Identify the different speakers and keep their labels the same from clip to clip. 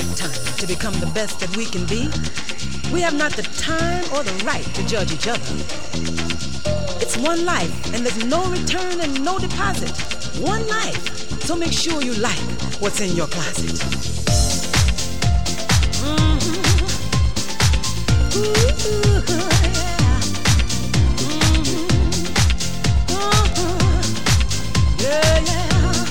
Speaker 1: lifetime to become the best that we can be, we have not the time or the right to judge each other. It's one life, and there's no return and no deposit. One life, so make sure you like what's in your closet. Ooh, yeah. Yeah, yeah.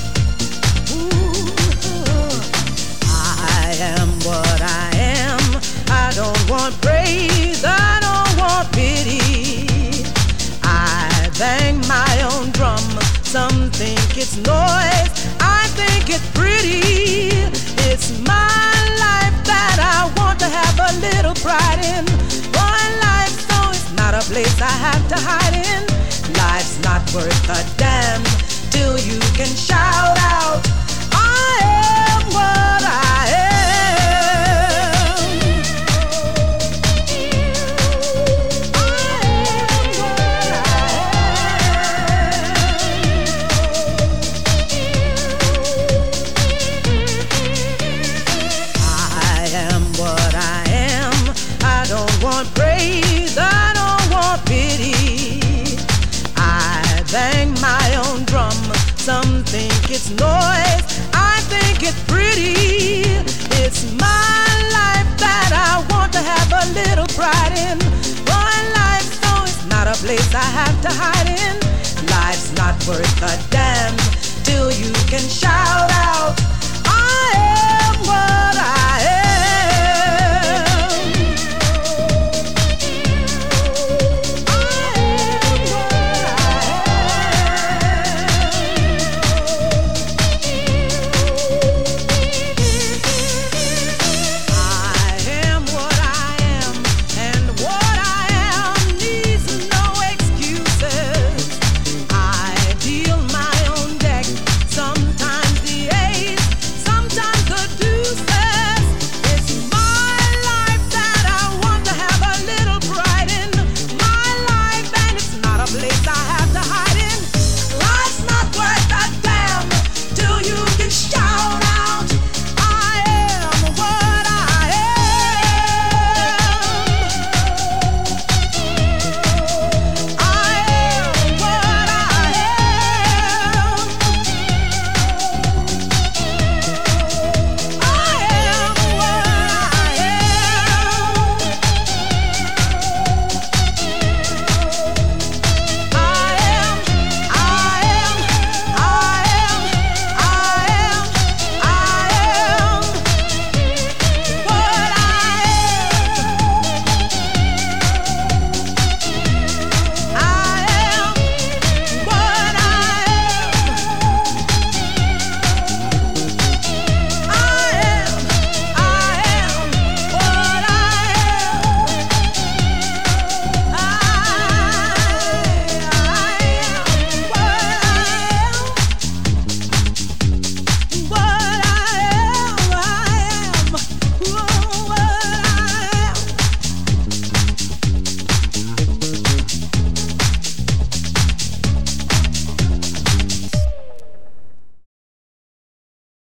Speaker 1: I am what I am. I don't want praise, I don't want pity. I bang my own drum. Some think it's noise, I think it's pretty. It's my life that I want to have a little pride in. One life, so it's not a place I have to hide in. Life's not worth a damn till you can shout out, I am what I am. Praise, I don't want pity. I bang my own drum. Some think it's noise, I think it's pretty. It's my life that I want to have a little pride in. One life, so it's not a place I have to hide in. Life's not worth a damn till you can shout out,